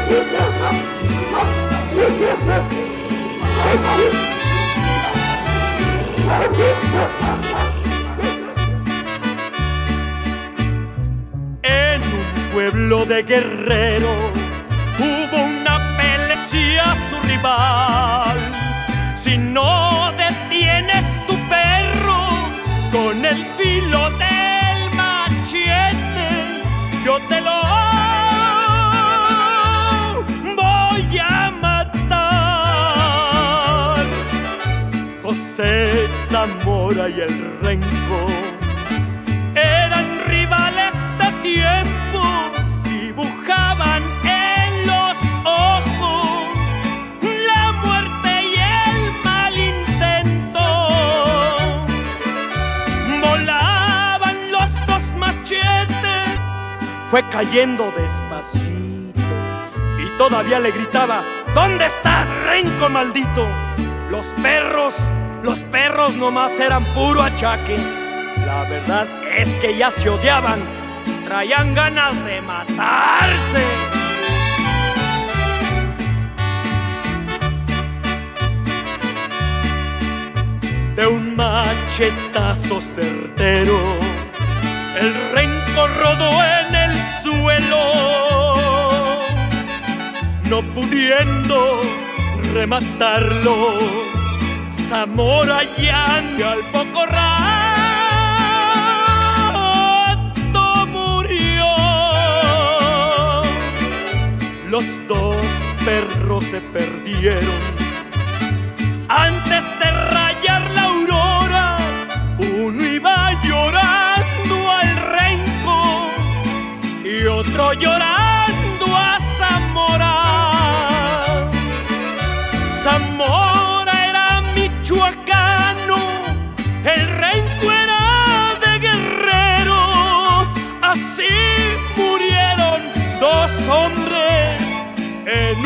En un pueblo de Guerrero hubo una pelea a su rival. Si no detienes tu perro con el filo del machete, yo te lo voy a matar. José Zamora y el Renco eran rivales de tiempo, dibujaban en los ojos la muerte y el mal intento. Volaban los dos machetes, fue cayendo despacito y todavía le gritaba: ¿dónde estás, Renco maldito? Los perros nomás eran puro achaque. La verdad es que ya se odiaban, traían ganas de matarse. De un machetazo certero, el Renco rodó en el suelo, no pudiendo rematarlo. Zamora ya al poco rato murió. Los dos perros se perdieron antes de rayar la aurora. Uno iba llorando al Renco y otro llorando a Zamora. Zamora era michoacano, el Renco era de Guerrero. Así murieron dos hombres en